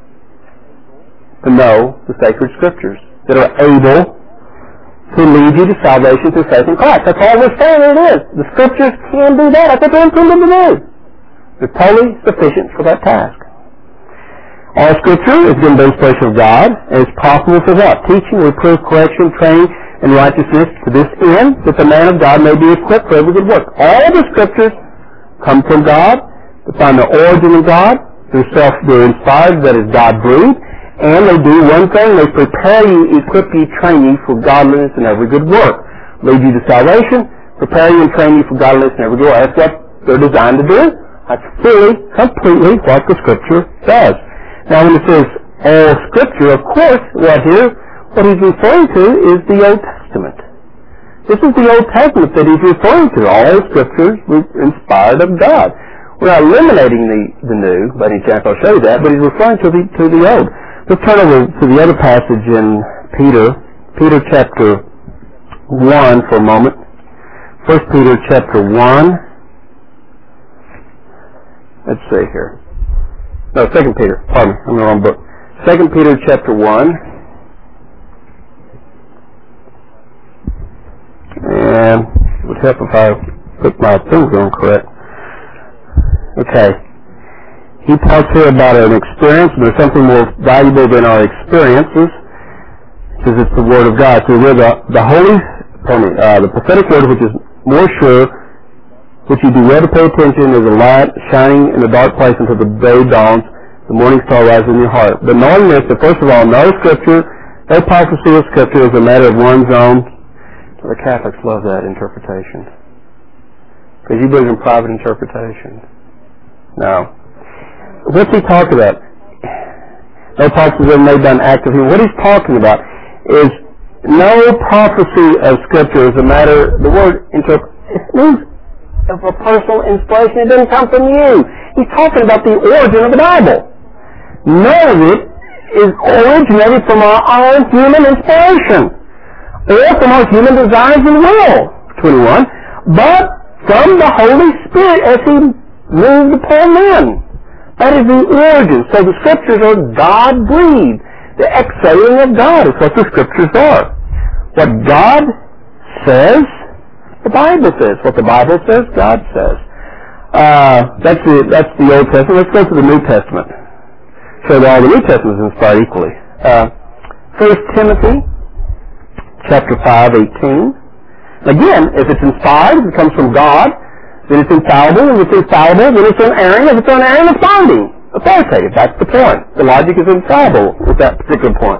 to know the sacred scriptures that are able to lead you to salvation through faith in Christ. That's all we're saying it is. The scriptures can do that. That's what they're intended to do. They're totally sufficient for that task. All Scripture is given by inspiration of God, and is profitable for what? Teaching, reproof, correction, training, and righteousness, to this end, that the man of God may be equipped for every good work. All the Scriptures come from God. They find their origin in God. They're inspired, that is God-breathed. And they do one thing, they prepare you, equip you, train you for godliness and every good work. Lead you to salvation, prepare you and train you for godliness and every good work. That's what they're designed to do. That's fully, completely what the Scripture does. Now when it says all Scripture, of course, what he's referring to is the Old Testament. This is the Old Testament that he's referring to. All Scriptures were inspired of God. We're not eliminating the New, by any chance I'll show you that, but he's referring to the Old. Let's turn over to the other passage in Peter chapter 1 for a moment. 1 Peter chapter 1. Let's see here. No, 2 Peter. Pardon me, I'm in the wrong book. 2 Peter chapter 1. And it would help if I put my finger on correct. Okay. He talks here about an experience, but there's something more valuable than our experiences, because it's the Word of God. So the prophetic word, which is more sure, which you do well to pay attention, is a light shining in the dark place until the day dawns, the morning star rises in your heart. But knowing this, that first of all, no Scripture, no prophecy of Scripture is a matter of one's own. The Catholics love that interpretation, because you believe in private interpretation. No. What's he talking about? No prophecies are made by an act of human. What he's talking about is no prophecy of Scripture is a matter, the word it means of a personal inspiration. It doesn't come from you. He's talking about the origin of the Bible. None of it is originated from our own human inspiration or from our human desires and will, 21, but from the Holy Spirit as He moved upon men. That is the origin. So the Scriptures are God-breathed. The exhaling of God is what the Scriptures are. What God says, the Bible says. What the Bible says, God says. That's the Old Testament. Let's go to the New Testament. So that all the New Testament is inspired equally. 1 Timothy chapter 5:18. Again, if it's inspired, if it comes from God, then it's infallible. If it's infallible, then it's unerring. If it's unerring, it's binding. Authoritative. That's the point. The logic is infallible with that particular point.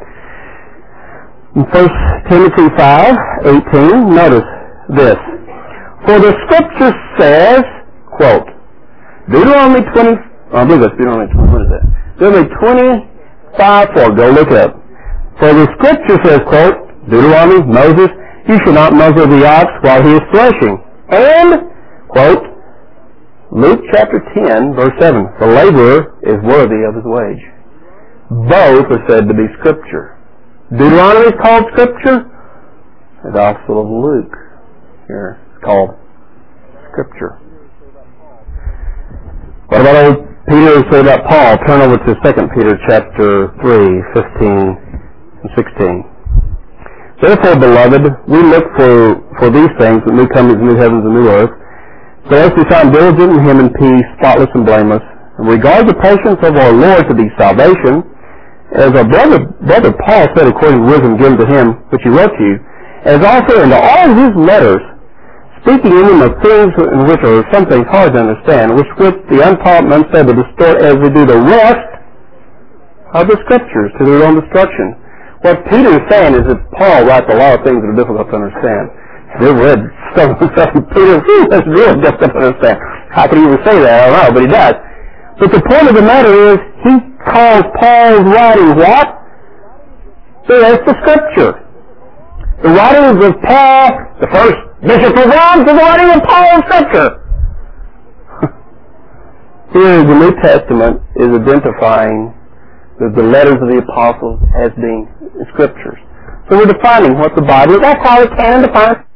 In 1 Timothy 5:18, notice this. For the Scripture says, quote, Deuteronomy 20, I believe that's Deuteronomy 20, what is that? Deuteronomy 25:4, go look it up. For the Scripture says, quote, Deuteronomy, Moses, you shall not muzzle the ox while he is threshing. And, quote, Luke chapter 10, verse 7, the laborer is worthy of his wage. Both are said to be Scripture. Deuteronomy is called Scripture. The Gospel of Luke here is called Scripture. What about old Peter say about Paul? Turn over to 2 Peter chapter 3, 15 and 16. Therefore, beloved, we look for these things, the new comings, new heavens, and new earth, so as we find diligent in Him in peace, spotless and blameless, and regard the patience of our Lord to be salvation, as our brother Paul said, according to wisdom given to him, which he wrote to you, as also into all his letters, speaking in them of things in which are some things hard to understand, which with the untaught and unstable distort as they do the rest of the Scriptures to their own destruction. What Peter is saying is that Paul writes a lot of things that are difficult to understand. Have you ever read some of Peter? That's real difficult to understand. How can he even say that? I don't know, but he does. But the point of the matter is, he calls Paul's writing what? That's the Scripture. The writings of Paul, the first bishop of Rome, is the writing of Paul's Scripture. Here, the New Testament is identifying the letters of the apostles as being scriptures. So we're defining what the Bible is. That's how it can define